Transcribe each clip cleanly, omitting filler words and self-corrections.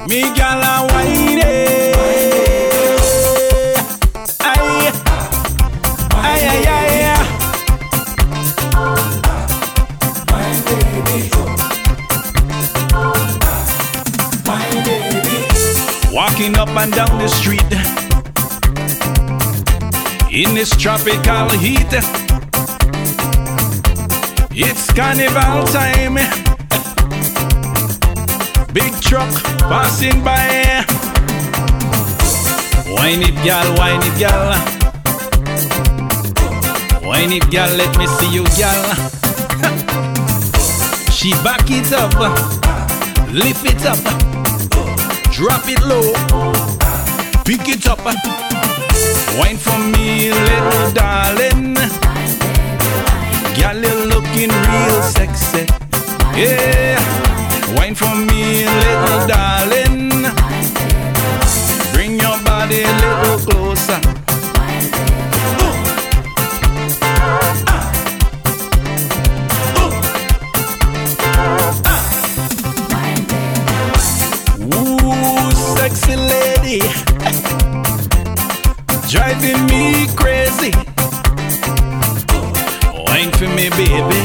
Me gal a whine it. Aye, aye, aye, aye. My baby, my baby. Walking up and down the street in this tropical heat. It's carnival time. Big truck passing by. Wine it, gal, wine it, gal. Wine it, gal, let me see you, gal. She back it up, lift it up, drop it low, pick it up. Wine for me, little darling. Gal, you're looking real sexy. Yeah, wine for me, little darling. Bring your body a little closer. Ooh, sexy lady, driving me crazy. Wine for me, baby.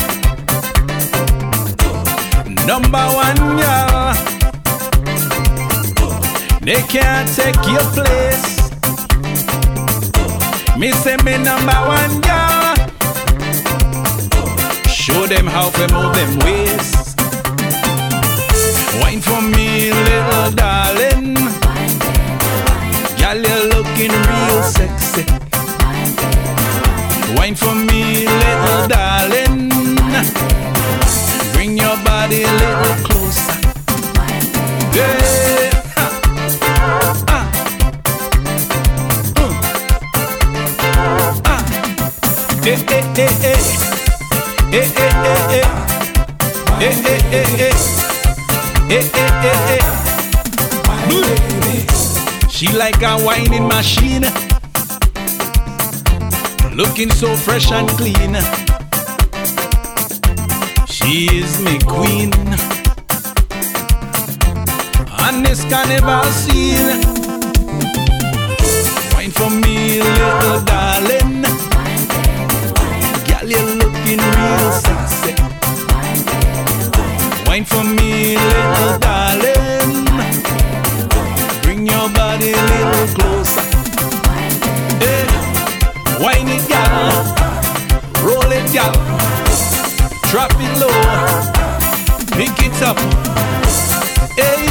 Number one, girl. They can't take your place. Me say me number one, girl. Show them how to move them waist. Wine for me, little darling. Girl, you're looking real sexy. Wine for me, little darling. Bring your body a little closer. Yeah. Eh, eh, eh, eh. Eh, eh, eh, eh. Eh, eh, eh, eh. Eh, eh, eh, eh. She like a whining machine, looking so fresh and clean. She is me queen on this carnival scene. Wine for me, little darling. Girl, you're looking real sexy. Wine for me, little darling. Bring your body a little closer. Hey, wine it, girl. Roll it, girl. Drop it low, pick it up. Hey,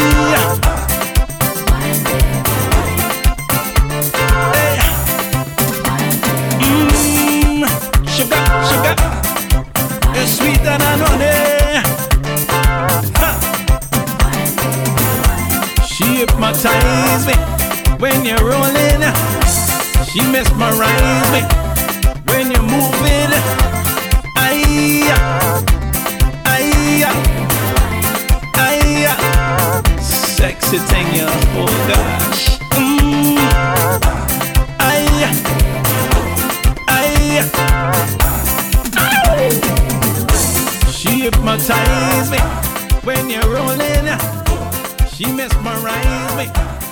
hey. Sugar, sugar, you're sweeter than honey. She hypnotize me when you're rolling. She mesmerize me when you're moving. Sexy thing, yeah, oh gosh. She hypnotize me when you're rolling. She mesmerize me.